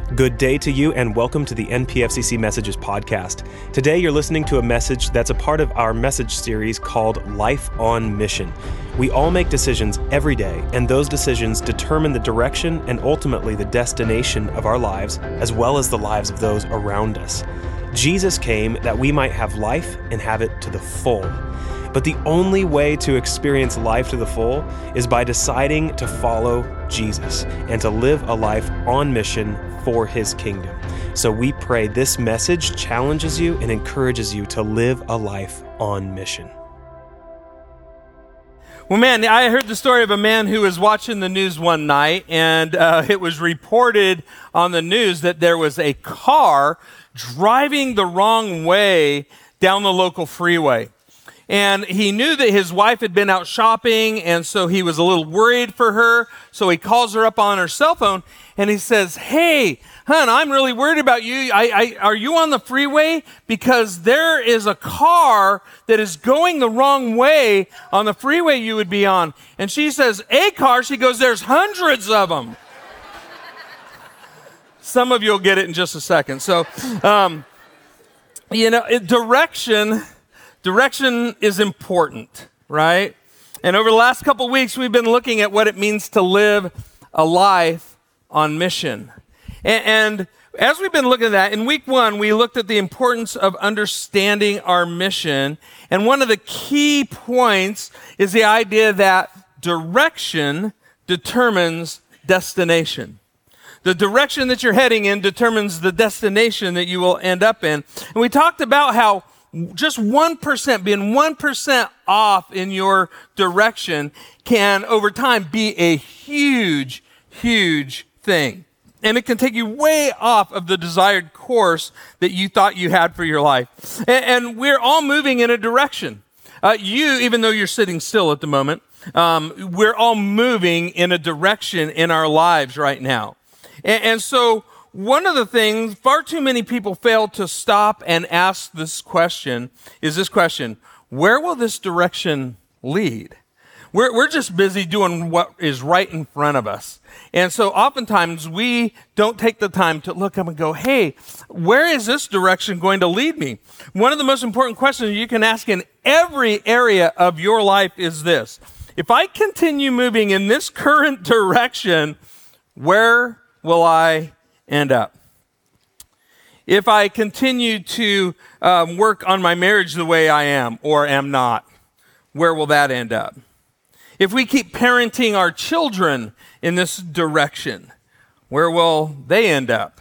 Good day to you, and welcome to the NPFCC Messages podcast. Today, you're listening to a message that's a part of our message series called Life on Mission. We all make decisions every day, and those decisions determine the direction and ultimately the destination of our lives, as well as the lives of those around us. Jesus came that we might have life and have it to the full. But the only way to experience life to the full is by deciding to follow Jesus and to live a life on mission for His kingdom. So we pray this message challenges you and encourages you to live a life on mission. Well, man, I heard the story of a man who was watching the news one night, and it was reported on the news that there was a car driving the wrong way down the local freeway. And he knew that his wife had been out shopping, and so he was a little worried for her. So he calls her up on her cell phone, and he says, "Hey, hon, I'm really worried about you. Are you on the freeway? Because there is a car that is going the wrong way on the freeway you would be on." And she says, "A car?" She goes, "There's hundreds of them." Some of you will get it in just a second. So, Direction is important, right? And over the last couple weeks, we've been looking at what it means to live a life on mission. And as we've been looking at that, in week one, we looked at the importance of understanding our mission. And one of the key points is the idea that direction determines destination. The direction that you're heading in determines the destination that you will end up in. And we talked about how just 1%, being 1% off in your direction can, over time, be a huge, huge thing. And it can take you way off of the desired course that you thought you had for your life. And we're all moving in a direction. Even though you're sitting still at the moment, we're all moving in a direction in our lives right now. And so one of the things, far too many people fail to stop and ask this question, where will this direction lead? We're just busy doing what is right in front of us. And so oftentimes we don't take the time to look up and go, hey, where is this direction going to lead me? One of the most important questions you can ask in every area of your life is this: if I continue moving in this current direction, where will I end up? If I continue to work on my marriage the way I am or am not, where will that end up? If we keep parenting our children in this direction, where will they end up?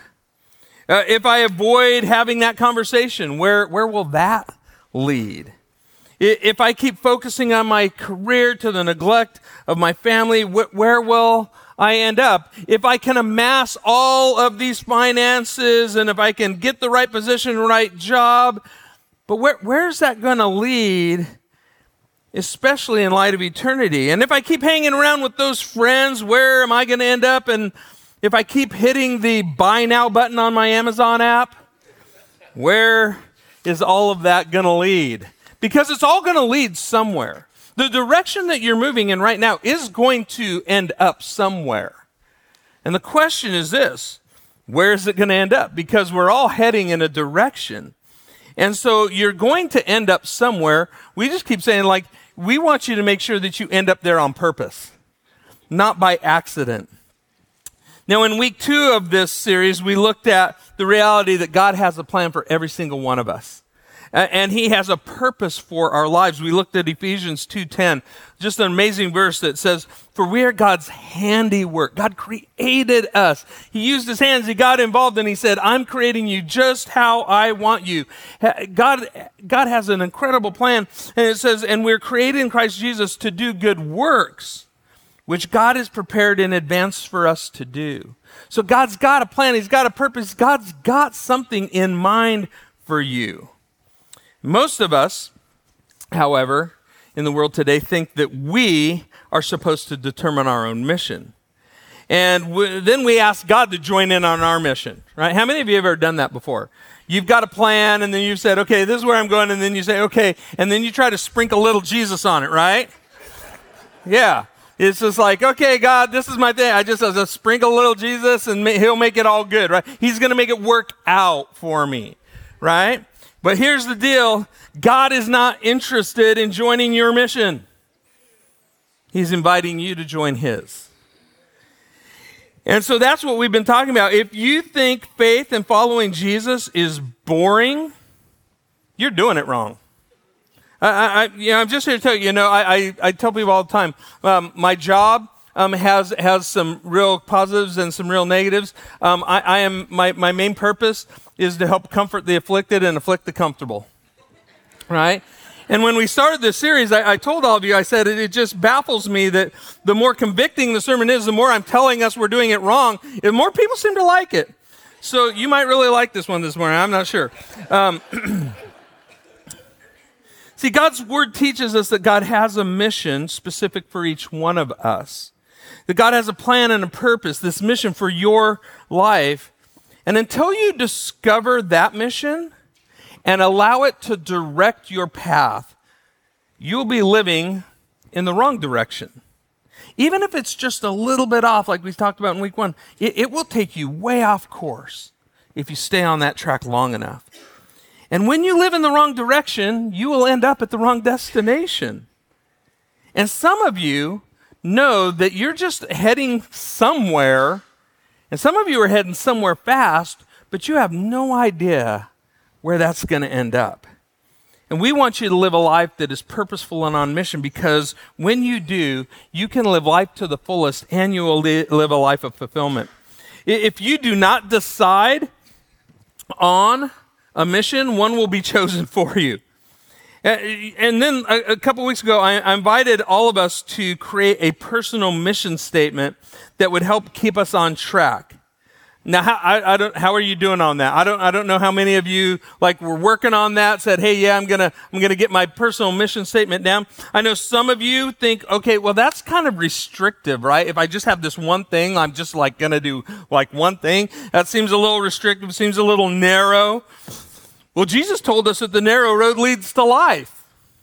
If I avoid having that conversation, where will that lead? If I keep focusing on my career to the neglect of my family, where will I end up? If I can amass all of these finances and if I can get the right position, right job, but where's that going to lead, especially in light of eternity? And if I keep hanging around with those friends, where am I going to end up? And if I keep hitting the buy now button on my Amazon app, where is all of that going to lead? Because it's all going to lead somewhere. The direction that you're moving in right now is going to end up somewhere. And the question is this: where is it going to end up? Because we're all heading in a direction. And so you're going to end up somewhere. We just keep saying, we want you to make sure that you end up there on purpose, not by accident. Now, in week 2 of this series, we looked at the reality that God has a plan for every single one of us. And He has a purpose for our lives. We looked at Ephesians 2:10, just an amazing verse that says, "For we are God's handiwork." God created us. He used His hands. He got involved and He said, "I'm creating you just how I want you." God has an incredible plan. And it says, "And we're created in Christ Jesus to do good works, which God has prepared in advance for us to do." So God's got a plan. He's got a purpose. God's got something in mind for you. Most of us, however, in the world today think that we are supposed to determine our own mission. And then we ask God to join in on our mission, right? How many of you have ever done that before? You've got a plan, and then you've said, okay, this is where I'm going, and then you say, okay, and then you try to sprinkle a little Jesus on it, right? Yeah. It's just like, okay, God, this is my thing. I just sprinkle a little Jesus and he'll make it all good, right? He's going to make it work out for me, right? But here's the deal. God is not interested in joining your mission. He's inviting you to join his. And so that's what we've been talking about. If you think faith and following Jesus is boring, you're doing it wrong. I'm just here to tell you, I tell people all the time, my job has some real positives and some real negatives. My main purpose is to help comfort the afflicted and afflict the comfortable, right? And when we started this series, I told all of you, I said, it just baffles me that the more convicting the sermon is, the more I'm telling us we're doing it wrong, the more people seem to like it. So you might really like this one this morning. I'm not sure. See, God's word teaches us that God has a mission specific for each one of us. That God has a plan and a purpose, this mission for your life. And until you discover that mission and allow it to direct your path, you'll be living in the wrong direction. Even if it's just a little bit off, like we talked about in week 1, it will take you way off course if you stay on that track long enough. And when you live in the wrong direction, you will end up at the wrong destination. And some of you know that you're just heading somewhere, and some of you are heading somewhere fast, but you have no idea where that's going to end up. And we want you to live a life that is purposeful and on mission, because when you do, you can live life to the fullest and you will live a life of fulfillment. If you do not decide on a mission, one will be chosen for you. And then a couple weeks ago, I invited all of us to create a personal mission statement that would help keep us on track. Now, how are you doing on that? I don't know how many of you were working on that, said, hey, yeah, I'm gonna get my personal mission statement down. I know some of you think, okay, well, that's kind of restrictive, right? If I just have this one thing, I'm just gonna do one thing. That seems a little restrictive, seems a little narrow. Well, Jesus told us that the narrow road leads to life.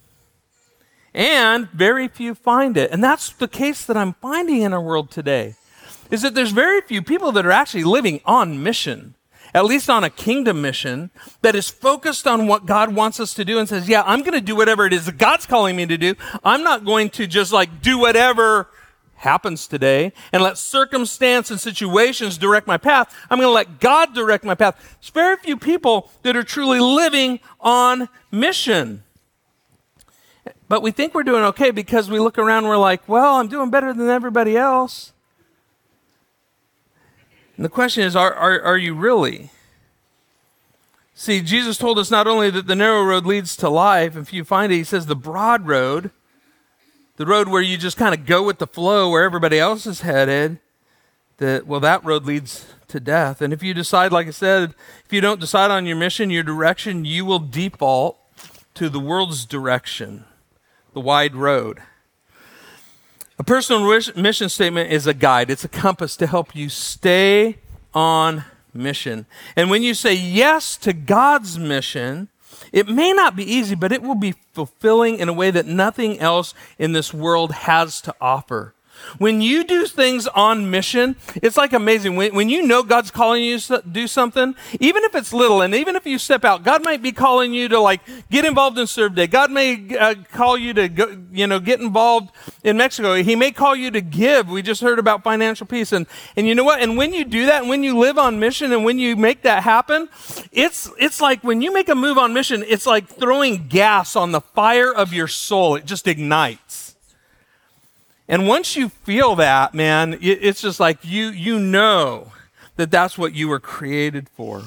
And very few find it. And that's the case that I'm finding in our world today, is that there's very few people that are actually living on mission, at least on a kingdom mission, that is focused on what God wants us to do and says, yeah, I'm going to do whatever it is that God's calling me to do. I'm not going to just do whatever happens today and let circumstance and situations direct my path. I'm going to let God direct my path. There's very few people that are truly living on mission. But we think we're doing okay because we look around and we're like, well, I'm doing better than everybody else. And the question is, are you really? See, Jesus told us not only that the narrow road leads to life, if you find it, he says the broad road, the road where you just kind of go with the flow where everybody else is headed, that road leads to death. And if you decide, like I said, if you don't decide on your mission, your direction, you will default to the world's direction, the wide road. A personal mission statement is a guide. It's a compass to help you stay on mission. And when you say yes to God's mission, it may not be easy, but it will be fulfilling in a way that nothing else in this world has to offer. When you do things on mission, it's amazing. When you know God's calling you to do something, even if it's little, and even if you step out, God might be calling you to get involved in Serve Day. God may call you to go, get involved in Mexico. He may call you to give. We just heard about financial peace. And you know what? And when you do that, and when you live on mission, and when you make that happen, it's like when you make a move on mission, it's like throwing gas on the fire of your soul. It just ignites. And once you feel that, man, it's just you know that that's what you were created for.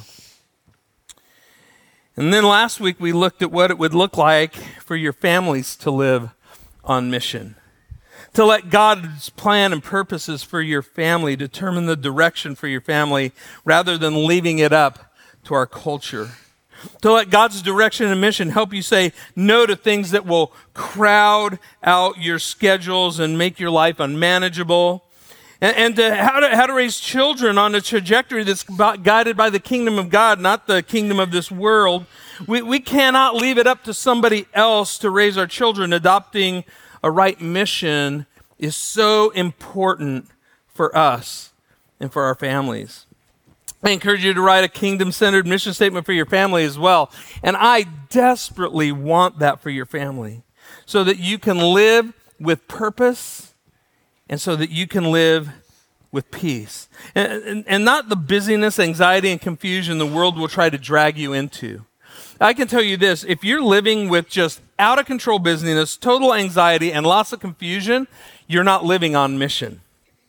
And then last week we looked at what it would look like for your families to live on mission. To let God's plan and purposes for your family determine the direction for your family rather than leaving it up to our culture. To let God's direction and mission help you say no to things that will crowd out your schedules and make your life unmanageable. And to how to raise children on a trajectory that's guided by the kingdom of God, not the kingdom of this world. We cannot leave it up to somebody else to raise our children. Adopting a right mission is so important for us and for our families. I encourage you to write a kingdom-centered mission statement for your family as well. And I desperately want that for your family so that you can live with purpose and so that you can live with peace. And not the busyness, anxiety, and confusion the world will try to drag you into. I can tell you this, if you're living with just out of control busyness, total anxiety, and lots of confusion, you're not living on mission.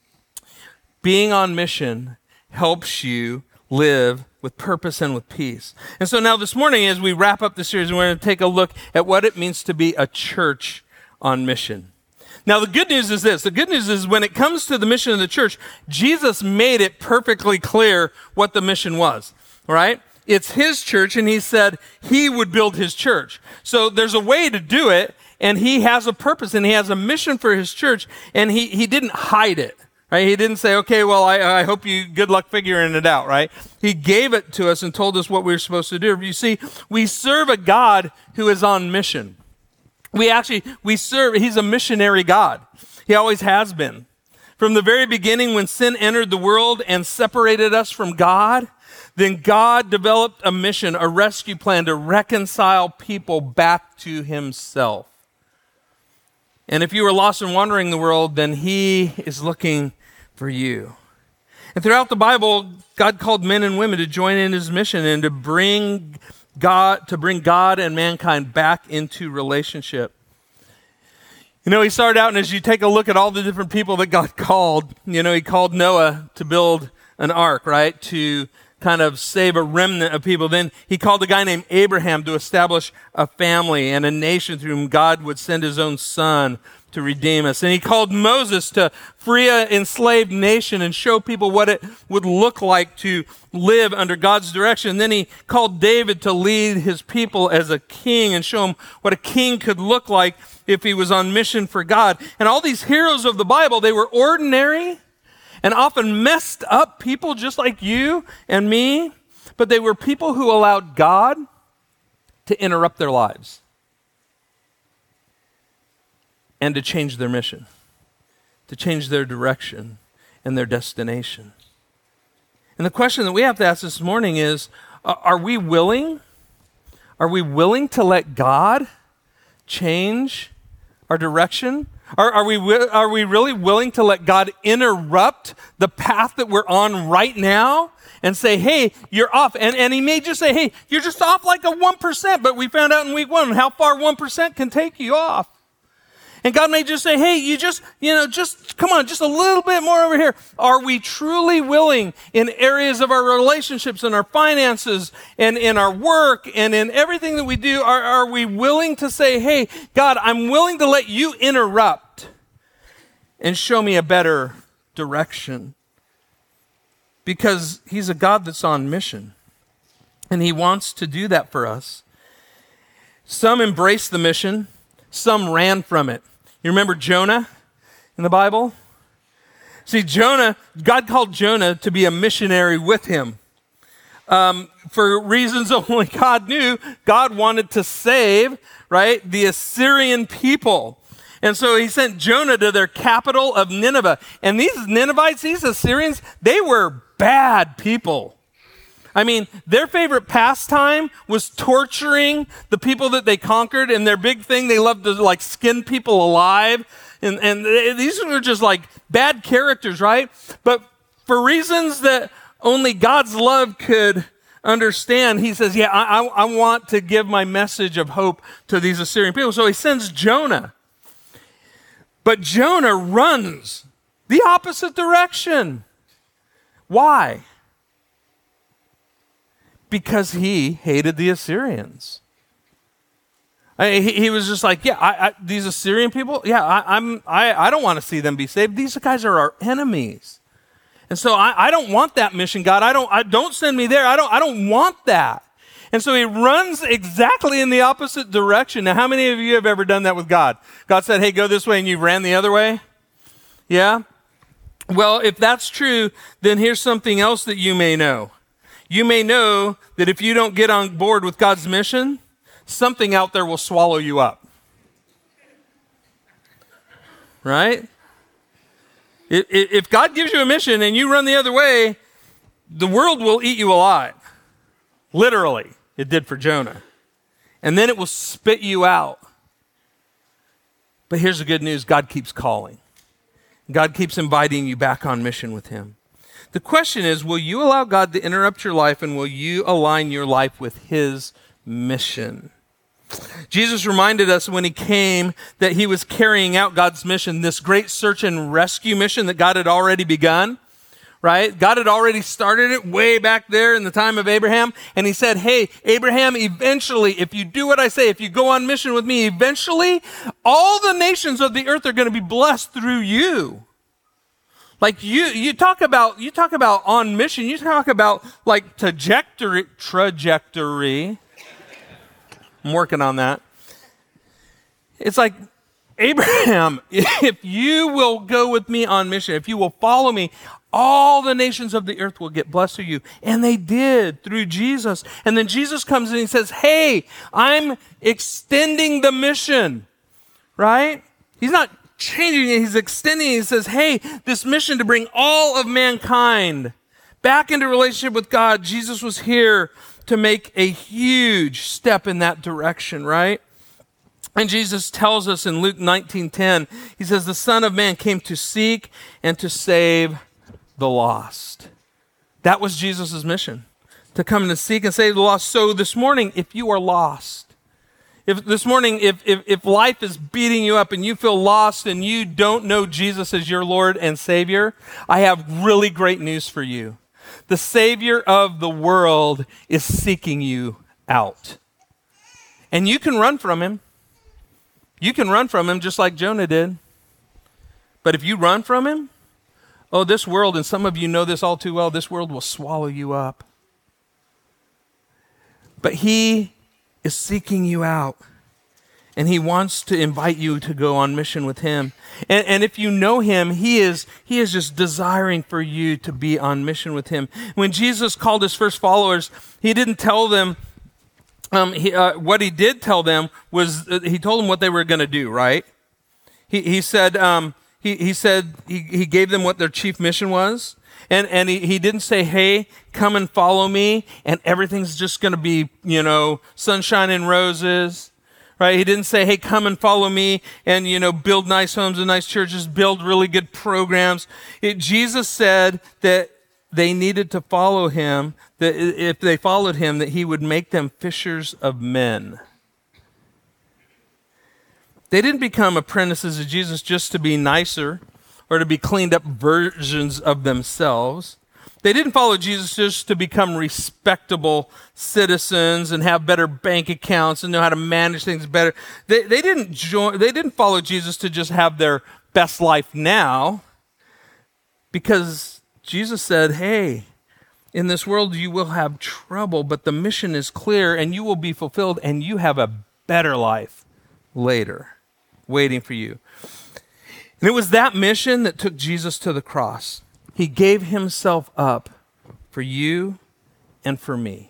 Being on mission helps you live with purpose and with peace. And so now this morning, as we wrap up the series, we're going to take a look at what it means to be a church on mission. Now, the good news is this. The good news is when it comes to the mission of the church, Jesus made it perfectly clear what the mission was, right? It's his church, and he said he would build his church. So there's a way to do it, and he has a purpose, and he has a mission for his church, and he didn't hide it. Right? He didn't say, okay, well, I hope you good luck figuring it out, right? He gave it to us and told us what we were supposed to do. You see, we serve a God who is on mission. He's a missionary God. He always has been. From the very beginning, when sin entered the world and separated us from God, then God developed a mission, a rescue plan to reconcile people back to himself. And if you were lost and wandering the world, then he is looking for you. And throughout the Bible, God called men and women to join in his mission and to bring God and mankind back into relationship. You know, he started out, and as you take a look at all the different people that God called, you know, he called Noah to build an ark, right? To kind of save a remnant of people. Then he called a guy named Abraham to establish a family and a nation through whom God would send his own son to redeem us. And he called Moses to free an enslaved nation and show people what it would look like to live under God's direction. Then he called David to lead his people as a king and show them what a king could look like if he was on mission for God. And all these heroes of the Bible, they were ordinary and often messed up people just like you and me, but they were people who allowed God to interrupt their lives and to change their mission, to change their direction and their destination. And the question that we have to ask this morning is, are we willing? Are we willing to let God change our direction? Are we really willing to let God interrupt the path that we're on right now and say, hey, you're off? And he may just say, hey, you're just off like a 1%, but we found out in week 1 how far 1% can take you off. And God may just say, hey, you just come on, just a little bit more over here. Are we truly willing in areas of our relationships and our finances and in our work and in everything that we do, are we willing to say, hey, God, I'm willing to let you interrupt and show me a better direction? Because he's a God that's on mission, and he wants to do that for us. Some embraced the mission, some ran from it. You remember Jonah in the Bible? See, Jonah, God called Jonah to be a missionary with him. For reasons only God knew, God wanted to save, right, the Assyrian people. And so he sent Jonah to their capital of Nineveh. And these Ninevites, these Assyrians, they were bad people. I mean, their favorite pastime was torturing the people that they conquered, and their big thing, they loved to like skin people alive. And these were just like bad characters, right? But for reasons that only God's love could understand, he says, yeah, I want to give my message of hope to these Assyrian people. So he sends Jonah. But Jonah runs the opposite direction. Why? Because he hated the Assyrians. He was just like, yeah, these Assyrian people, yeah, I don't want to see them be saved. These guys are our enemies. And so I don't want that mission, God. Don't send me there. I don't want that. And so he runs exactly in the opposite direction. Now, how many of you have ever done that with God? God said, hey, go this way, and you ran the other way? Yeah? Well, if that's true, then here's something else that you may know. You may know that if you don't get on board with God's mission, something out there will swallow you up. Right? If God gives you a mission and you run the other way, the world will eat you alive. Literally, it did for Jonah. And then it will spit you out. But here's the good news. God keeps calling. God keeps inviting you back on mission with him. The question is, will you allow God to interrupt your life, and will you align your life with his mission? Jesus reminded us when he came that he was carrying out God's mission, this great search and rescue mission that God had already begun, right? God had already started it way back there in the time of Abraham. And he said, hey, Abraham, eventually, if you do what I say, if you go on mission with me, eventually all the nations of the earth are going to be blessed through you. Like you talk about on mission, you talk about like trajectory. I'm working on that. It's like, Abraham, if you will go with me on mission, if you will follow me, all the nations of the earth will get blessed through you. And they did through Jesus. And then Jesus comes and he says, hey, I'm extending the mission, right? He's not changing it, he's extending it. He says, hey, this mission to bring all of mankind back into relationship with God, Jesus was here to make a huge step in that direction, right? And Jesus tells us in Luke 19:10, he says, the Son of Man came to seek and to save the lost. That was Jesus' mission, to come to seek and save the lost. So this morning, if you are lost, if life is beating you up and you feel lost and you don't know Jesus as your Lord and Savior, I have really great news for you. The Savior of the world is seeking you out. And you can run from him. You can run from him just like Jonah did. But if you run from him, this world, and some of you know this all too well, this world will swallow you up. But he is seeking you out. And he wants to invite you to go on mission with him. And if you know him, he is just desiring for you to be on mission with him. When Jesus called his first followers, he didn't tell them, what he did tell them was, he told them what they were going to do, right? He said he gave them what their chief mission was. And he didn't say, hey, come and follow me, and everything's just going to be, sunshine and roses. Right? He didn't say, hey, come and follow me and, build nice homes and nice churches, build really good programs. Jesus said that they needed to follow him, that if they followed him, that he would make them fishers of men. They didn't become apprentices of Jesus just to be nicer or to be cleaned up versions of themselves. They didn't follow Jesus just to become respectable citizens and have better bank accounts and know how to manage things better. They didn't follow Jesus to just have their best life now, because Jesus said, hey, in this world you will have trouble, but the mission is clear and you will be fulfilled and you have a better life later waiting for you. And it was that mission that took Jesus to the cross. He gave himself up for you and for me.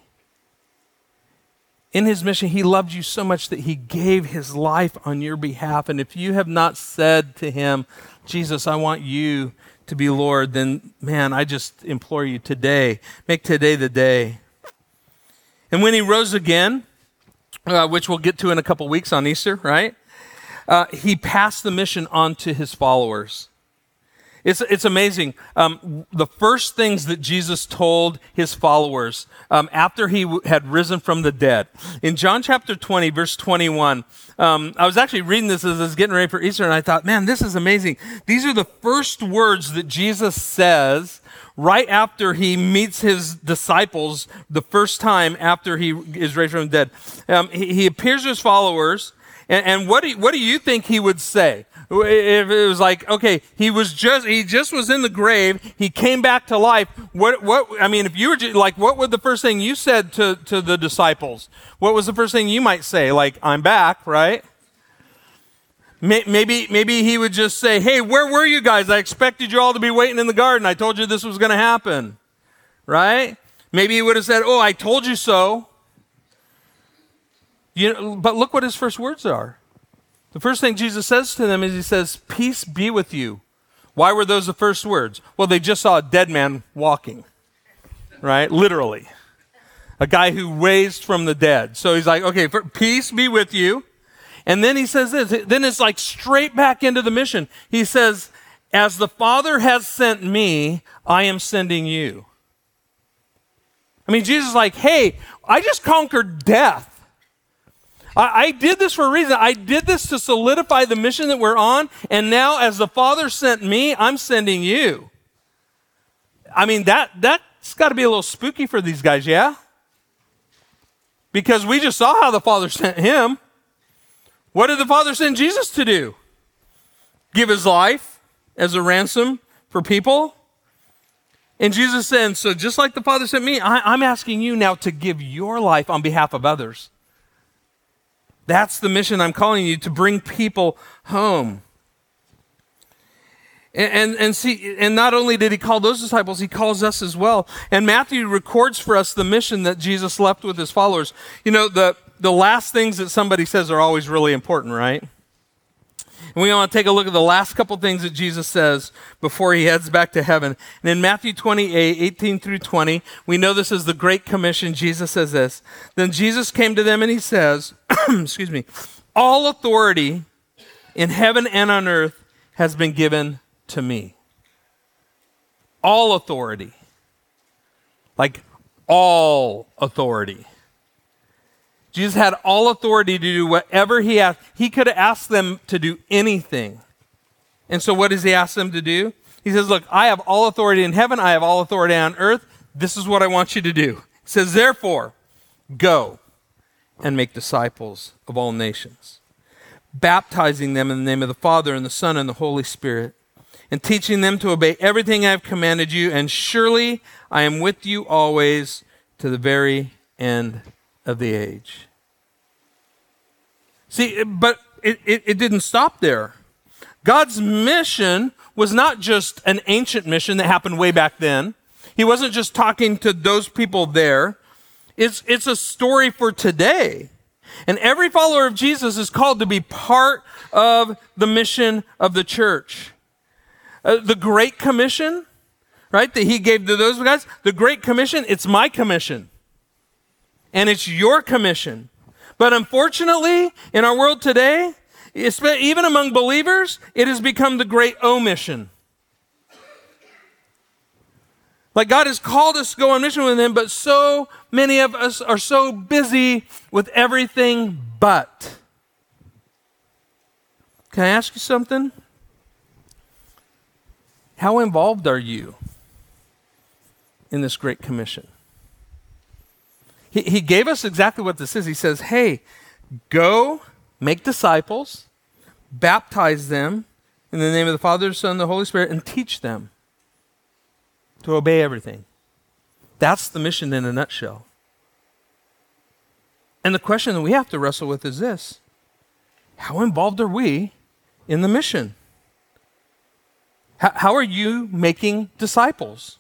In his mission, he loved you so much that he gave his life on your behalf. And if you have not said to him, Jesus, I want you to be Lord, then, man, I just implore you today, make today the day. And when he rose again, which we'll get to in a couple weeks on Easter, right? He passed the mission on to his followers. It's amazing. The first things that Jesus told his followers after he had risen from the dead. In John chapter 20, verse 21, I was actually reading this as I was getting ready for Easter, and I thought, man, this is amazing. These are the first words that Jesus says right after he meets his disciples the first time after he is raised from the dead. He appears to his followers, and what do you think he would say? If it was like, okay, he just was in the grave, he came back to life. If you were like, what would the first thing you said to the disciples? What was the first thing you might say? Like, I'm back, right? Maybe he would just say, hey, where were you guys? I expected you all to be waiting in the garden. I told you this was going to happen, right? Maybe he would have said, oh, I told you so. But look what his first words are. The first thing Jesus says to them is he says, peace be with you. Why were those the first words? Well, they just saw a dead man walking, right? Literally. A guy who raised from the dead. So he's like, okay, peace be with you. And then he says this. Then it's like straight back into the mission. He says, as the Father has sent me, I am sending you. I mean, Jesus is like, hey, I just conquered death. I did this for a reason. I did this to solidify the mission that we're on. And now as the Father sent me, I'm sending you. I mean, that's got to be a little spooky for these guys, yeah? Because we just saw how the Father sent him. What did the Father send Jesus to do? Give his life as a ransom for people? And Jesus said, so just like the Father sent me, I'm asking you now to give your life on behalf of others. That's the mission I'm calling you, to bring people home. And see, and not only did he call those disciples, he calls us as well. And Matthew records for us the mission that Jesus left with his followers. You know, the last things that somebody says are always really important, right? And we want to take a look at the last couple things that Jesus says before he heads back to heaven. And in Matthew 28, 18 through 20, we know this is the Great Commission. Jesus says this. Then Jesus came to them and he says, excuse me, all authority in heaven and on earth has been given to me. All authority. Like all authority. Jesus had all authority to do whatever he asked. He could have asked them to do anything. And so what does he ask them to do? He says, look, I have all authority in heaven. I have all authority on earth. This is what I want you to do. He says, therefore, go and make disciples of all nations, baptizing them in the name of the Father and the Son and the Holy Spirit, and teaching them to obey everything I have commanded you. And surely I am with you always to the very end of the age. See, but it didn't stop there. God's mission was not just an ancient mission that happened way back then. He wasn't just talking to those people there. It's a story for today. And every follower of Jesus is called to be part of the mission of the church. The Great Commission, right, that he gave to those guys, the Great Commission, it's my commission. And it's your commission. But unfortunately, in our world today, even among believers, it has become the great omission. Like God has called us to go on mission with him, but so many of us are so busy with everything but. Can I ask you something? How involved are you in this Great Commission? He gave us exactly what this is. He says, hey, go make disciples, baptize them in the name of the Father, the Son, and the Holy Spirit, and teach them to obey everything. That's the mission in a nutshell. And the question that we have to wrestle with is this: how involved are we in the mission? How are you making disciples?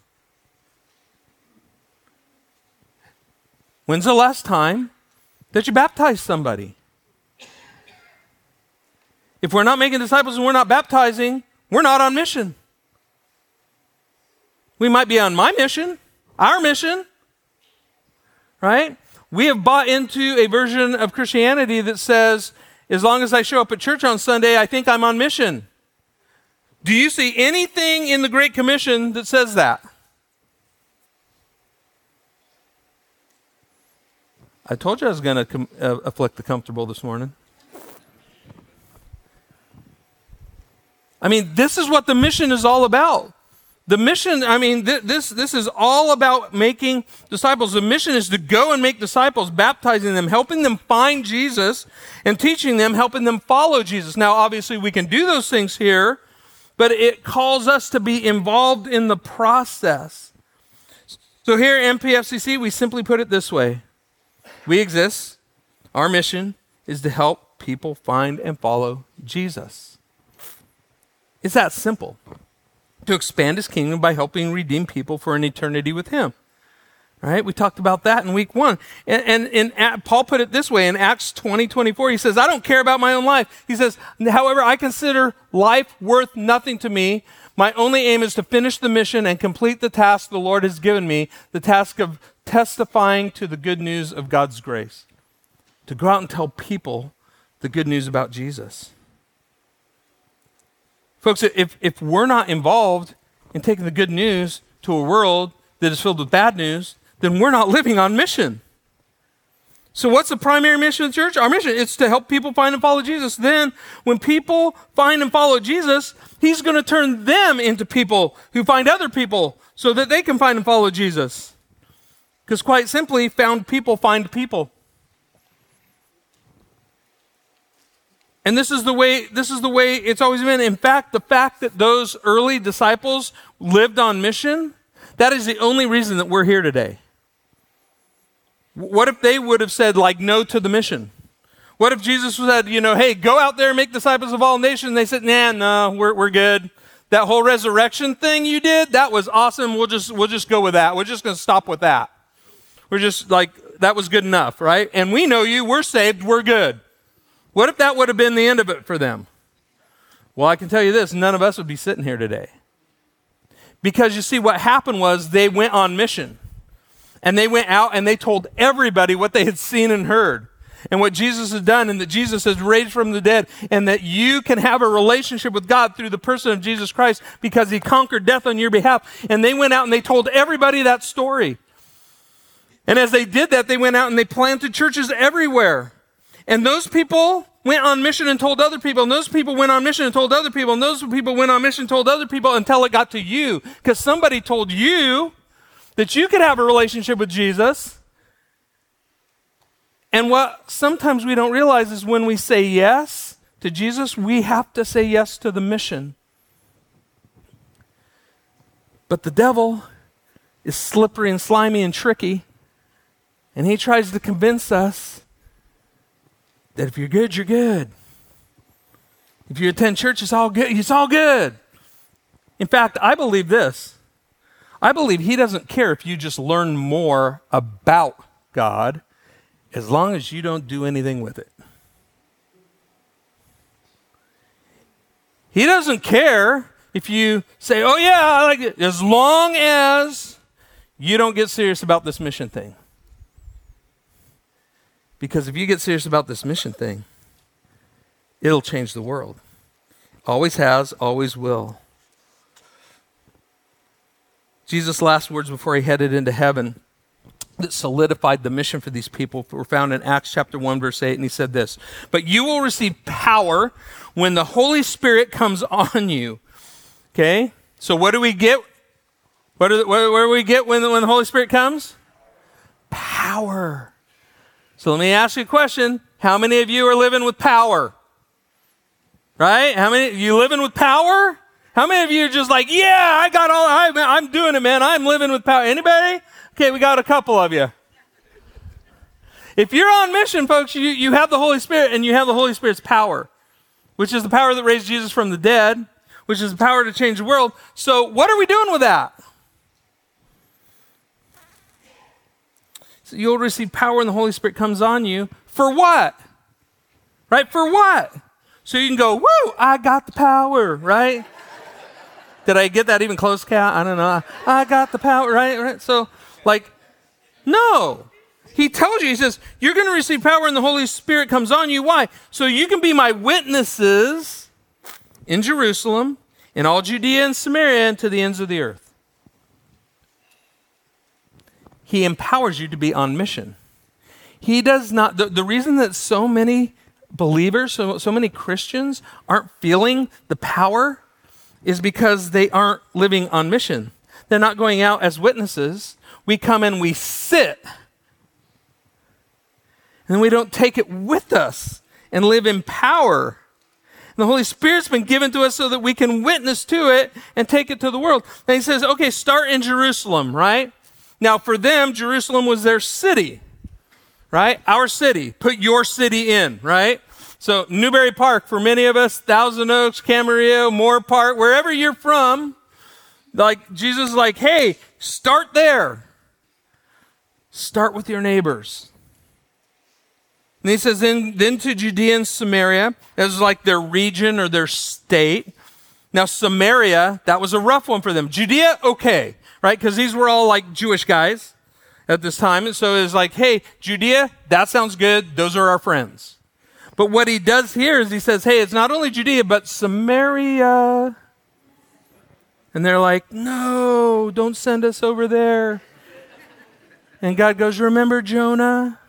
When's the last time that you baptized somebody? If we're not making disciples and we're not baptizing, we're not on mission. We might be on my mission, our mission, right? We have bought into a version of Christianity that says, as long as I show up at church on Sunday, I think I'm on mission. Do you see anything in the Great Commission that says that? I told you I was going to afflict the comfortable this morning. I mean, this is what the mission is all about. The mission, I mean, this is all about making disciples. The mission is to go and make disciples, baptizing them, helping them find Jesus, and teaching them, helping them follow Jesus. Now, obviously, we can do those things here, but it calls us to be involved in the process. So here at NPFCC, we simply put it this way. We exist. Our mission is to help people find and follow Jesus. It's that simple. To expand his kingdom by helping redeem people for an eternity with him. Right? We talked about that in week 1. And Paul put it this way in Acts 20:24. He says, I don't care about my own life. He says, however, I consider life worth nothing to me, My only aim is to finish the mission and complete the task the Lord has given me, the task of testifying to the good news of God's grace. To go out and tell people the good news about Jesus. Folks, if we're not involved in taking the good news to a world that is filled with bad news, then we're not living on mission. So what's the primary mission of the church? Our mission is to help people find and follow Jesus. Then when people find and follow Jesus, he's going to turn them into people who find other people so that they can find and follow Jesus. Because quite simply, found people find people. And this is the way it's always been. In fact, the fact that those early disciples lived on mission, that is the only reason that we're here today. What if they would have said, like, no to the mission? What if Jesus said, hey, go out there and make disciples of all nations? And they said, no, we're good. That whole resurrection thing you did, that was awesome. We'll just go with that. We're just going to stop with that. We're just like, that was good enough, right? And we know you, we're saved, we're good. What if that would have been the end of it for them? Well, I can tell you this, none of us would be sitting here today. Because you see, what happened was they went on mission. And they went out and they told everybody what they had seen and heard. And what Jesus has done, and that Jesus has raised from the dead, and that you can have a relationship with God through the person of Jesus Christ because he conquered death on your behalf. And they went out and they told everybody that story. And as they did that, they went out and they planted churches everywhere. And those people went on mission and told other people. And those people went on mission and told other people. And those people went on mission and told other people until it got to you. Because somebody told you that you could have a relationship with Jesus. And what sometimes we don't realize is when we say yes to Jesus, we have to say yes to the mission. But the devil is slippery and slimy and tricky. And he tries to convince us that if you're good, you're good. If you attend church, it's all good. It's all good. In fact, I believe this. I believe he doesn't care if you just learn more about God as long as you don't do anything with it. He doesn't care if you say, oh yeah, I like it, as long as you don't get serious about this mission thing. Because if you get serious about this mission thing, it'll change the world. Always has, always will. Jesus' last words before he headed into heaven that solidified the mission for these people were found in Acts chapter 1, verse 8, and he said this, "But you will receive power when the Holy Spirit comes on you." Okay? So what do we get? What do we get when the Holy Spirit comes? Power. So let me ask you a question. How many of you are living with power? Right? How many you living with power? How many of you are just like, yeah, I got all, I'm doing it, man. I'm living with power. Anybody? Okay, we got a couple of you. If you're on mission, folks, you have the Holy Spirit, and you have the Holy Spirit's power, which is the power that raised Jesus from the dead, which is the power to change the world. So what are we doing with that? So you'll receive power when the Holy Spirit comes on you. For what? Right? For what? So you can go, woo, I got the power, right? Did I get that even close, Kat? I don't know. I got the power, right? So, no. He tells you, he says, you're going to receive power when the Holy Spirit comes on you. Why? So you can be my witnesses in Jerusalem, in all Judea and Samaria, and to the ends of the earth. He empowers you to be on mission. He does not, the reason that so many believers, so many Christians aren't feeling the power is because they aren't living on mission. They're not going out as witnesses. We come and we sit. And we don't take it with us and live in power. And the Holy Spirit's been given to us so that we can witness to it and take it to the world. And he says, okay, start in Jerusalem, right? Now, for them, Jerusalem was their city, right? Our city. Put your city in, right? So Newberry Park, for many of us, Thousand Oaks, Camarillo, Moore Park, wherever you're from, like Jesus is like, hey, start there. Start with your neighbors. And he says, then to Judea and Samaria. That was like their region or their state. Now, Samaria, that was a rough one for them. Judea, okay, right? Because these were all like Jewish guys at this time. And so it's like, hey, Judea, that sounds good. Those are our friends. But what he does here is he says, hey, it's not only Judea, but Samaria. And they're like, no, don't send us over there. And God goes, remember Jonah?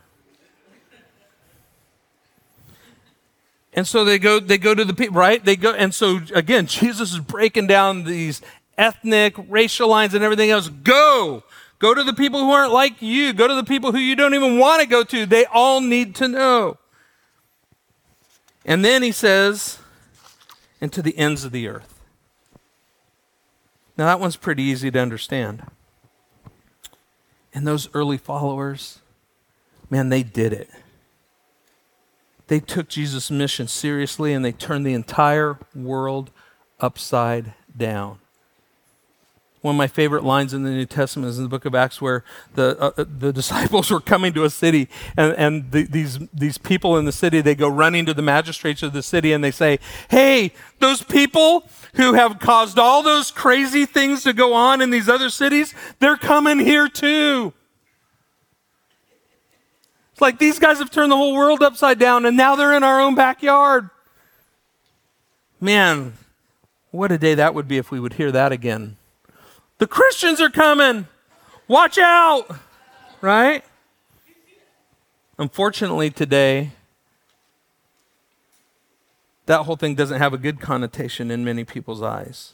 And so they go to the people, right? They go, and so again, Jesus is breaking down these ethnic, racial lines and everything else. Go to the people who aren't like you. Go to the people who you don't even want to go to. They all need to know. And then he says, and to the ends of the earth. Now that one's pretty easy to understand. And those early followers, man, they did it. They took Jesus' mission seriously and they turned the entire world upside down. One of my favorite lines in the New Testament is in the book of Acts where the disciples were coming to a city and these people in the city, they go running to the magistrates of the city and they say, hey, those people who have caused all those crazy things to go on in these other cities, they're coming here too. It's like these guys have turned the whole world upside down and now they're in our own backyard. Man, what a day that would be if we would hear that again. The Christians are coming. Watch out. Right? Unfortunately today, that whole thing doesn't have a good connotation in many people's eyes.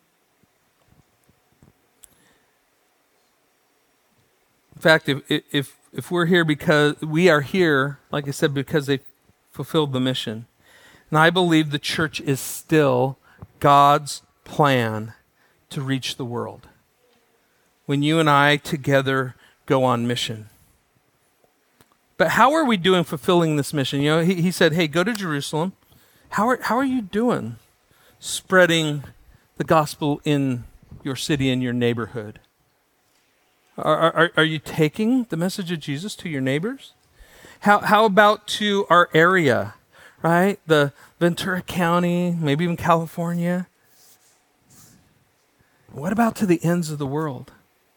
In fact, if we're here because we are here, like I said, because they fulfilled the mission. And I believe the church is still God's plan to reach the world. When you and I together go on mission. But how are we doing fulfilling this mission? You know, he said, hey, go to Jerusalem. How are you doing spreading the gospel in your city and your neighborhood? Are you taking the message of Jesus to your neighbors? How about to our area, right? The Ventura County, maybe even California. What about to the ends of the world?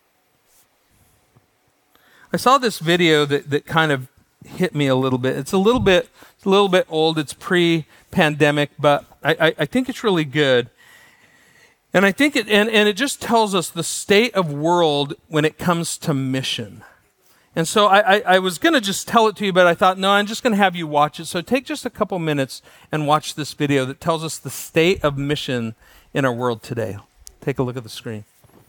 I saw this video that kind of hit me a little bit. It's a little bit old. It's pre-pandemic, but I think it's really good. And I think it just tells us the state of world when it comes to mission. And so I was going to just tell it to you, but I thought, no, I'm just going to have you watch it. So take just a couple minutes and watch this video that tells us the state of mission in our world today. Take a look at the screen.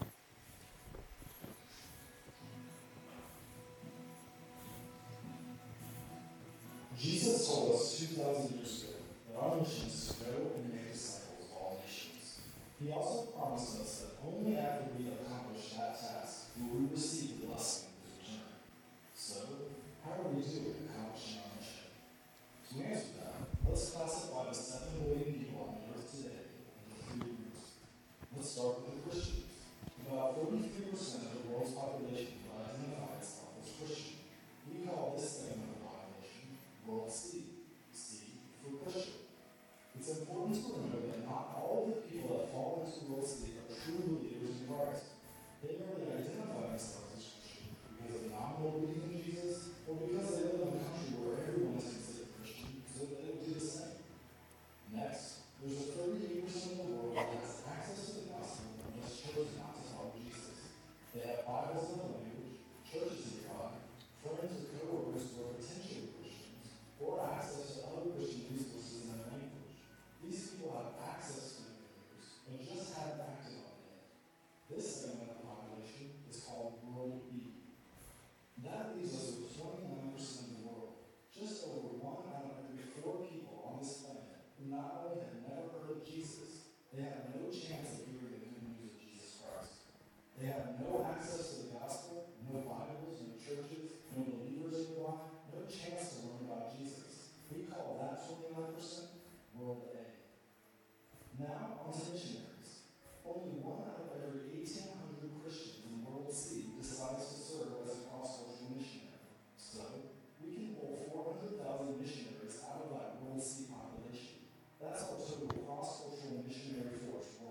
Jesus told us 2,000 years ago that our mission is to go and make disciples of all nations. He also promised us that only after we accomplish that task will we receive the blessing of his return. So, how are we doing accomplishing our mission? To answer that, let's classify the 7 billion people on the earth today into 3 groups. Let's start with the Christians. About 43% of the world's population will identify itself as Christian. We call this segment of the population World C. C for Christian. It's important to remember that not all the people that fall into World C are true believers in Christ. They merely identify themselves as Christian because of nominal belief in Jesus or because they live in a country where everyone is considered Christian, so that they will do the same. Next, there's a 38% of the world that has access to the gospel and just chose not to follow Jesus. They have Bibles in their language, churches nearby, friends or co-workers who are potentially Christians, or access to other Christian resources in their language. These people have access to the news and just haven't acted on it yet. This segment of the population is called World B. That leaves us with 29% of the world, just over 1 out of every 4 people on this planet who not only have never heard of Jesus, they have no chance of hearing the good news of Jesus Christ. They have no access to the gospel, no Bibles, no churches, no believers nearby, no chance to learn about Jesus. We call that 29% World A. Now, on to missionaries. Only 1 out of every 1,800 Christians in World C decides to serve as a cross-cultural missionary. So, we can pull 400,000 missionaries out of that World C population. That's our total cross-cultural missionary force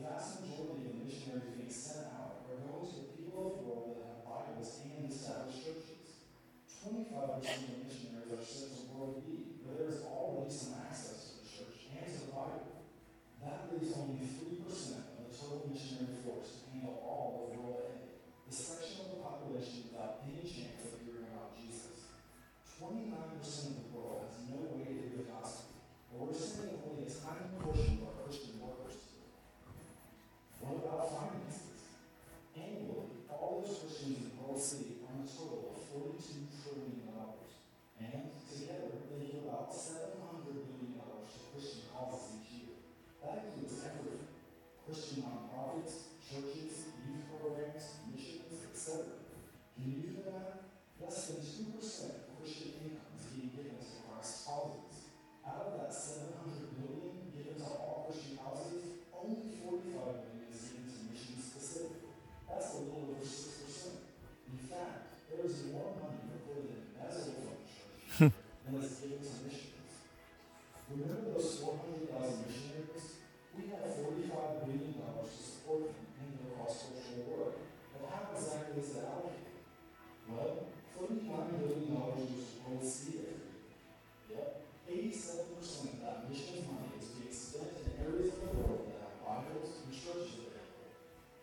vast majority of the missionaries being sent out are going to the people of the world that have Bibles and established churches. 25% of missionaries are sent to World B, where there is already some access to the church and to the Bible. That leaves only 3% of the total missionary force to handle all of World A, the section of the population without any chance of hearing about Jesus. 29% of the world has no way to hear the gospel, but we're sending only a tiny portion of our Christian workers to it. What about finances? Annually, all those Christians in World C earn a total of $42 trillion. And together, they give about $700 billion to Christian causes each year. That includes everything: Christian nonprofits, churches, youth programs, missions, etc. Can you do that? Less than 2% of Christian income is being given to Christ's causes. Out of that $700 billion given to all Christian causes, only $45 billion is given to missions specifically. That's a little over 6%. In fact, there is more money reported embezzled from the church than is given to missions. Remember those 400,000 missionaries? We have $45 billion to support them in their cross-cultural work. But how exactly is that allocated? Well, $49 billion goes to World C every year. Yep, 87% of that missions money is being spent in areas of the world that have Bibles and churches available.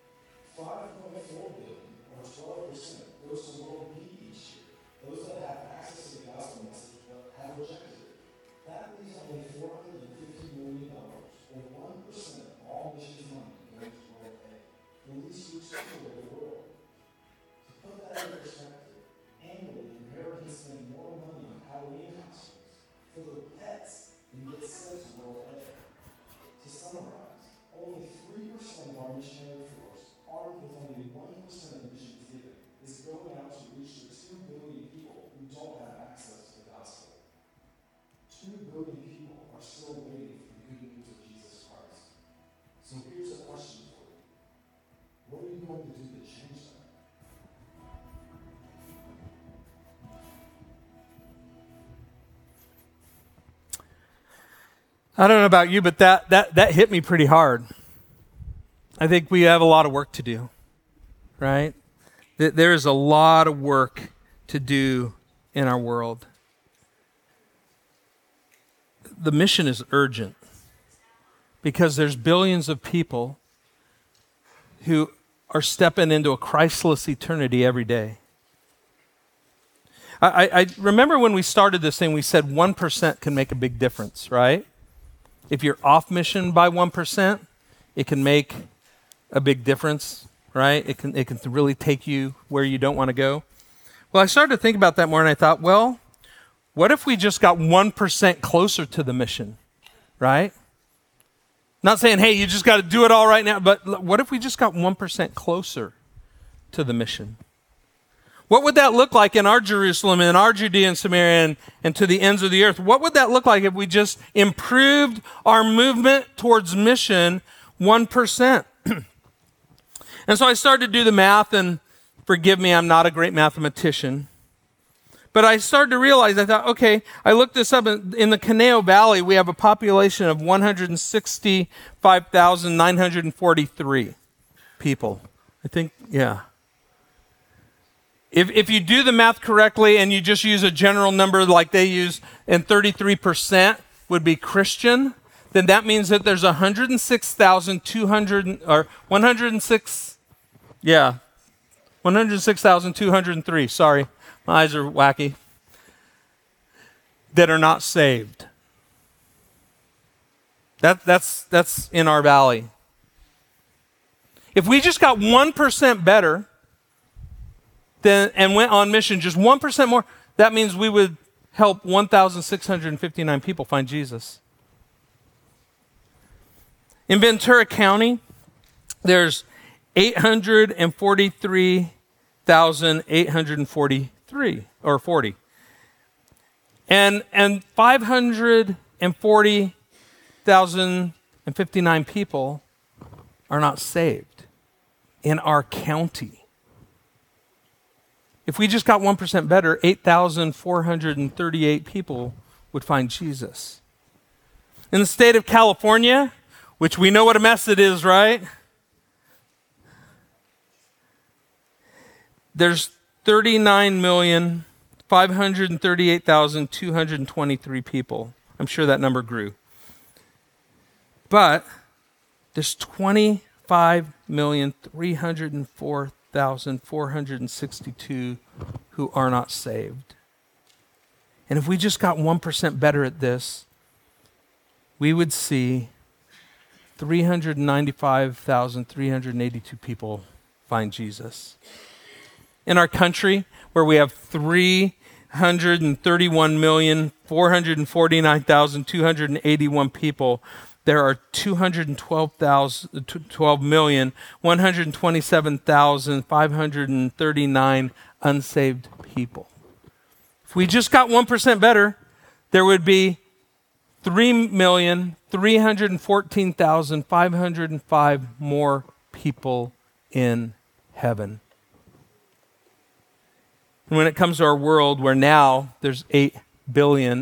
$5.4 billion, or 12%, goes to World B each year, those that have access to the gospel message but have rejected it. That leaves only $450 million, or 1% of all missions money going to World A, the least reached people of the world. To put that in perspective, annually, Americans spend more money on Halloween costumes for their pets than get sent to World A. To summarize, only 3% of our missionary force, armed with only 1% of the missions given, is going out to reach the 2 billion people who don't have access to the gospel. 2 billion people are still waiting for the good news of Jesus Christ. So here's a question for you. What are you going to do to change that? I don't know about you, but that hit me pretty hard. I think we have a lot of work to do, right? There is a lot of work to do in our world. The mission is urgent because there's billions of people who are stepping into a Christless eternity every day. I remember when we started this thing, we said 1% can make a big difference, right? If you're off mission by 1%, it can make a big difference, right? It can really take you where you don't want to go. Well, I started to think about that more, and I thought, well, what if we just got 1% closer to the mission, right? Not saying, hey, you just got to do it all right now, but what if we just got 1% closer to the mission? What would that look like in our Jerusalem, in our Judea and Samaria, and to the ends of the earth? What would that look like if we just improved our movement towards mission 1%? And so I started to do the math, and forgive me, I'm not a great mathematician. But I started to realize, I thought, okay, I looked this up. In the Caneo Valley, we have a population of 165,943 people. I think, yeah. If you do the math correctly and you just use a general number like they use, and 33% would be Christian, then that means that there's 106,203, sorry, my eyes are wacky, that are not saved. That's in our valley. If we just got 1% better, and went on mission just 1% more, that means we would help 1,659 people find Jesus. In Ventura County, there's 843,843 or 40. And 540,059 people are not saved in our county. If we just got 1% better, 8,438 people would find Jesus. In the state of California, which we know what a mess it is, right? There's 39,538,223 people. I'm sure that number grew. But there's 25,304,462 who are not saved. And if we just got 1% better at this, we would see 395,382 people find Jesus. In our country, where we have 331,449,281 people, there are 212,127,539 unsaved people. If we just got 1% better, there would be 3,314,505 more people in heaven. And when it comes to our world, where now there's 8.1 billion,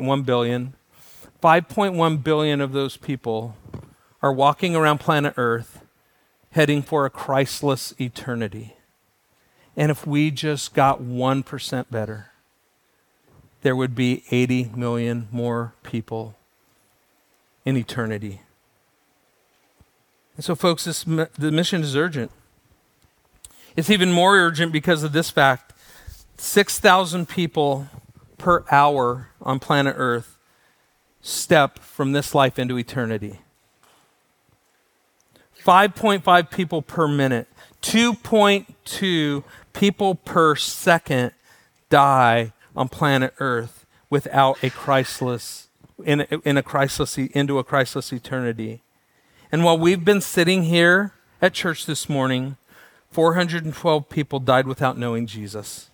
5.1 billion of those people are walking around planet Earth heading for a Christless eternity. And if we just got 1% better, there would be 80 million more people in eternity. And so, folks, the mission is urgent. It's even more urgent because of this fact. 6,000 people per hour on planet Earth step from this life into eternity. 5.5 people per minute. 2.2 people per second die on planet Earth without a Christless, into a Christless eternity. And while we've been sitting here at church this morning, 412 people died without knowing Jesus.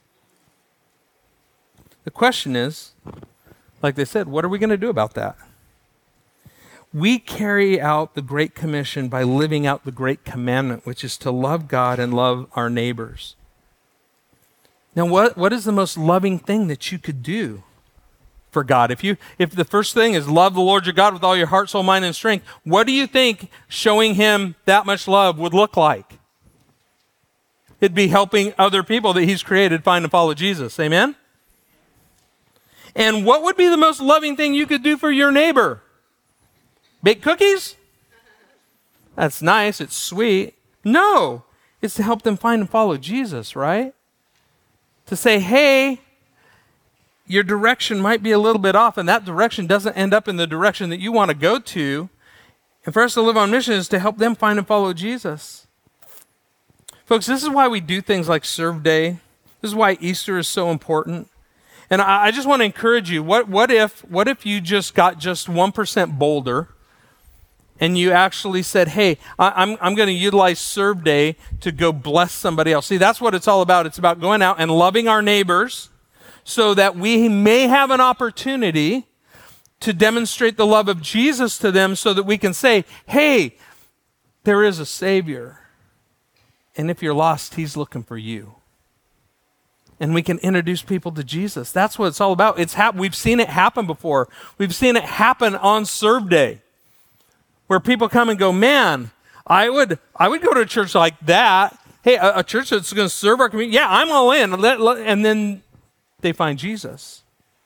The question is, like they said, what are we going to do about that? We carry out the Great Commission by living out the Great Commandment, which is to love God and love our neighbors. Now, what is the most loving thing that you could do for God? If the first thing is love the Lord your God with all your heart, soul, mind, and strength, what do you think showing him that much love would look like? It'd be helping other people that he's created find and follow Jesus. Amen? And what would be the most loving thing you could do for your neighbor? Bake cookies? That's nice. It's sweet. No, it's to help them find and follow Jesus, right? To say, hey, your direction might be a little bit off, and that direction doesn't end up in the direction that you want to go to. And for us to live on mission is to help them find and follow Jesus. Folks, this is why we do things like Serve Day. This is why Easter is so important. And I just want to encourage you, what if you just got just 1% bolder and you actually said, hey, I'm going to utilize Serve Day to go bless somebody else. See, that's what it's all about. It's about going out and loving our neighbors so that we may have an opportunity to demonstrate the love of Jesus to them so that we can say, hey, there is a Savior. And if you're lost, he's looking for you. And we can introduce people to Jesus. That's what it's all about. We've seen it happen before. We've seen it happen on Serve Day, where people come and go, man, I would go to a church like that. Hey, a church that's going to serve our community. Yeah, I'm all in. And then they find Jesus.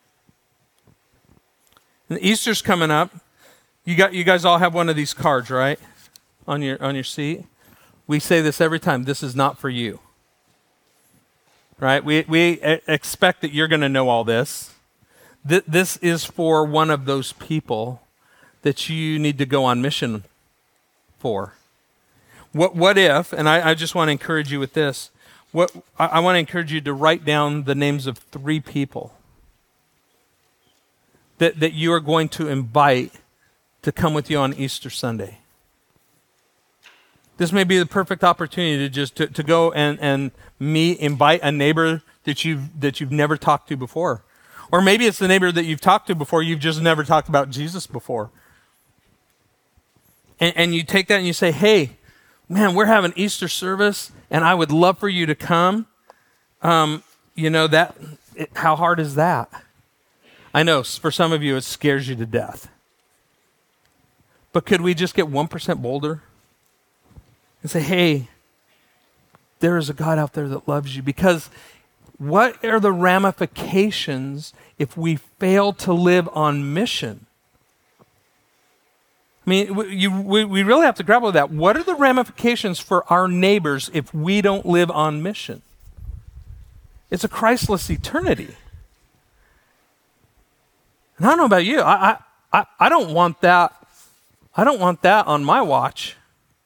And Easter's coming up. You guys all have one of these cards, right? On your seat. We say this every time. This is not for you. Right? We expect that you're going to know all this. This is for one of those people that you need to go on mission for. What if, and I just want to encourage you with this, I want to encourage you to write down the names of 3 people that you are going to invite to come with you on Easter Sunday. This may be the perfect opportunity to go and invite a neighbor that you've never talked to before. Or maybe it's the neighbor that you've talked to before, you've just never talked about Jesus before. And you take that and you say, hey, man, we're having Easter service and I would love for you to come. How hard is that? I know for some of you it scares you to death. But could we just get 1% bolder and say, hey, there is a God out there that loves you? Because what are the ramifications if we fail to live on mission? I mean, we really have to grapple with that. What are the ramifications for our neighbors if we don't live on mission? It's a Christless eternity. And I don't know about you. I don't want that. I don't want that on my watch.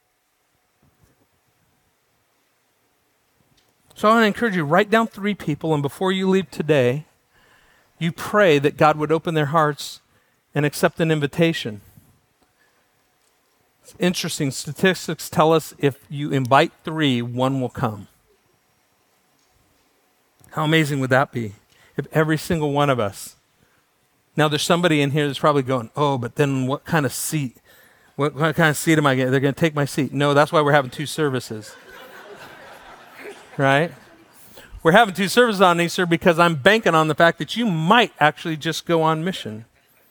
So I want to encourage you, write down 3 people, and before you leave today, you pray that God would open their hearts and accept an invitation. It's interesting. Statistics tell us if you invite 3, 1 will come. How amazing would that be if every single one of us. Now there's somebody in here that's probably going, oh, but then what kind of seat? What kind of seat am I getting? They're going to take my seat. No, that's why we're having 2 services. Right? We're having 2 services on Easter because I'm banking on the fact that you might actually just go on mission.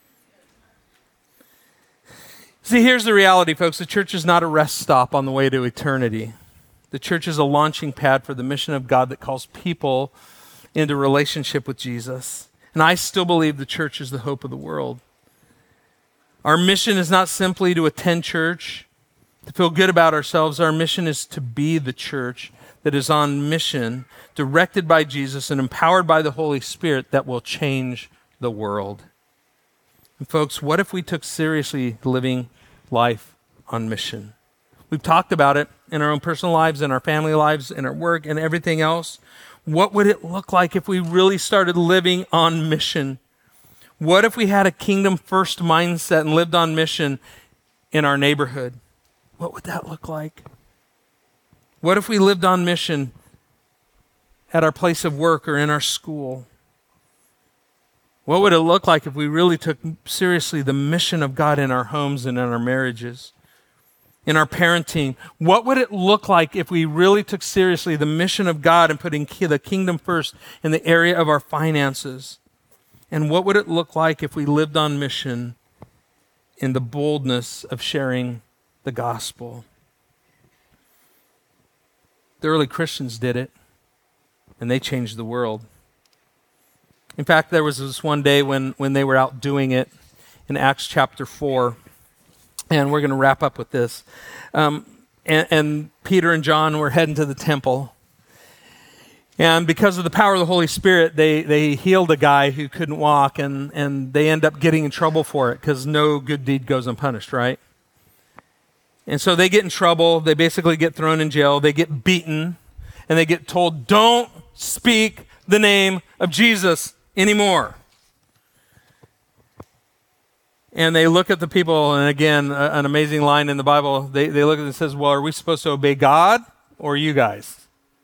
See, here's the reality, folks. The church is not a rest stop on the way to eternity. The church is a launching pad for the mission of God that calls people into relationship with Jesus. And I still believe the church is the hope of the world. Our mission is not simply to attend church, to feel good about ourselves. Our mission is to be the church that is on mission, directed by Jesus and empowered by the Holy Spirit that will change the world. And folks, what if we took seriously living life on mission? We've talked about it in our own personal lives, in our family lives, in our work, and everything else. What would it look like if we really started living on mission? What if we had a kingdom first mindset and lived on mission in our neighborhood? What would that look like? What if we lived on mission at our place of work or in our school? What would it look like if we really took seriously the mission of God in our homes and in our marriages, in our parenting? What would it look like if we really took seriously the mission of God and putting the kingdom first in the area of our finances? And what would it look like if we lived on mission in the boldness of sharing the gospel? The early Christians did it, and they changed the world. In fact, there was this one day when they were out doing it in Acts chapter 4, and we're going to wrap up with this. And Peter and John were heading to the temple, and because of the power of the Holy Spirit, they healed a guy who couldn't walk, and they end up getting in trouble for it because no good deed goes unpunished, right? And so they get in trouble. They basically get thrown in jail. They get beaten, and they get told, don't speak the name of Jesus anymore. And they look at the people, and again, an amazing line in the Bible. They look at it and says, well, are we supposed to obey God or you guys?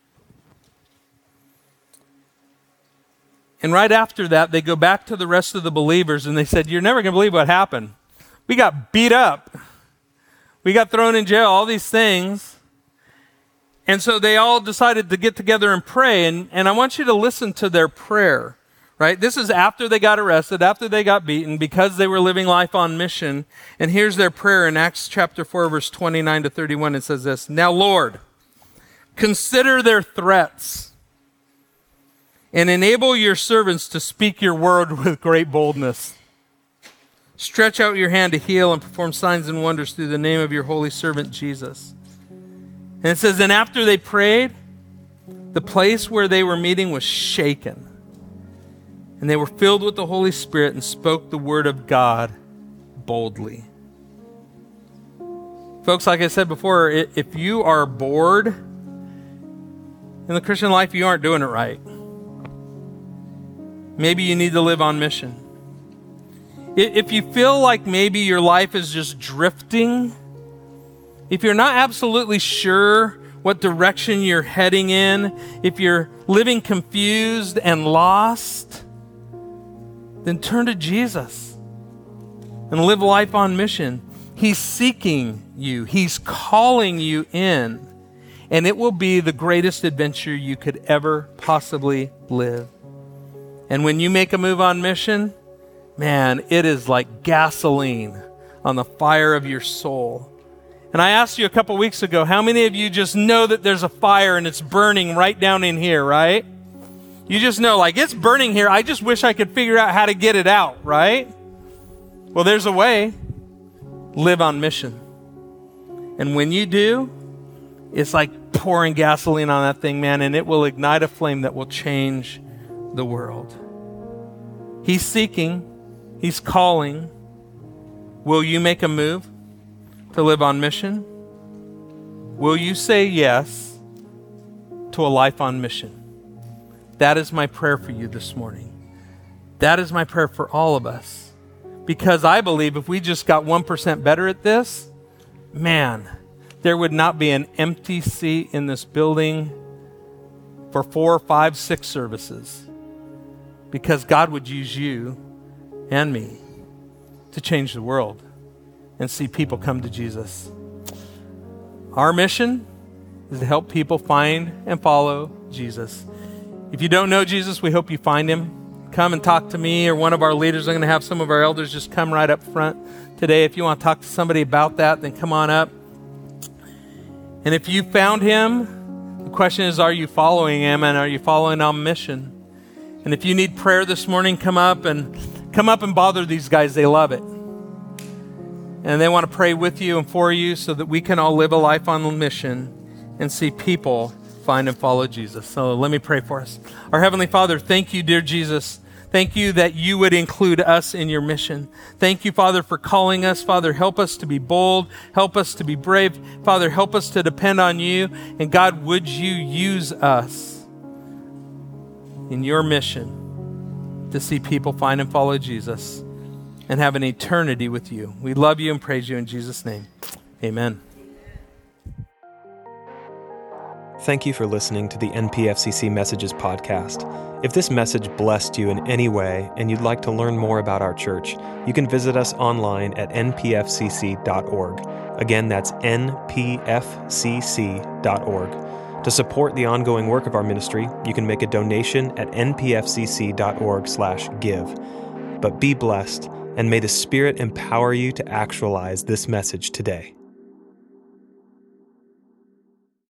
And right after that, they go back to the rest of the believers, and they said, you're never going to believe what happened. We got beat up. We got thrown in jail, all these things. And so they all decided to get together and pray. And I want you to listen to their prayer, right? This is after they got arrested, after they got beaten, because they were living life on mission. And here's their prayer in Acts chapter 4, verse 29 to 31. It says this, now, Lord, consider their threats and enable your servants to speak your word with great boldness. Stretch out your hand to heal and perform signs and wonders through the name of your holy servant, Jesus. And it says, and after they prayed, the place where they were meeting was shaken. And they were filled with the Holy Spirit and spoke the word of God boldly. Folks, like I said before, if you are bored in the Christian life, you aren't doing it right. Maybe you need to live on mission. If you feel like maybe your life is just drifting, if you're not absolutely sure what direction you're heading in, if you're living confused and lost, then turn to Jesus and live life on mission. He's seeking you. He's calling you in, and it will be the greatest adventure you could ever possibly live. And when you make a move on mission, man, it is like gasoline on the fire of your soul. And I asked you a couple weeks ago, how many of you just know that there's a fire and it's burning right down in here, right? You just know, like, it's burning here. I just wish I could figure out how to get it out, right? Well, there's a way. Live on mission. And when you do, it's like pouring gasoline on that thing, man, and it will ignite a flame that will change the world. He's seeking. He's calling. Will you make a move to live on mission? Will you say yes to a life on mission? That is my prayer for you this morning. That is my prayer for all of us. Because I believe if we just got 1% better at this, man, there would not be an empty seat in this building for 4, 5, 6 services. Because God would use you and me to change the world and see people come to Jesus. Our mission is to help people find and follow Jesus. If you don't know Jesus, we hope you find him. Come and talk to me or one of our leaders. I'm going to have some of our elders just come right up front today. If you want to talk to somebody about that, then come on up. And if you found him, the question is, are you following him and are you following on mission? And if you need prayer this morning, come up and bother these guys. They love it. And they want to pray with you and for you so that we can all live a life on the mission and see people find and follow Jesus. So let me pray for us. Our Heavenly Father, thank you, dear Jesus. Thank you that you would include us in your mission. Thank you, Father, for calling us. Father, help us to be bold. Help us to be brave. Father, help us to depend on you. And God, would you use us in your mission to see people find and follow Jesus and have an eternity with you. We love you and praise you in Jesus' name. Amen. Thank you for listening to the NPFCC Messages podcast. If this message blessed you in any way and you'd like to learn more about our church, you can visit us online at npfcc.org. Again, that's npfcc.org. To support the ongoing work of our ministry, you can make a donation at npfcc.org/give. But be blessed, and may the Spirit empower you to actualize this message today.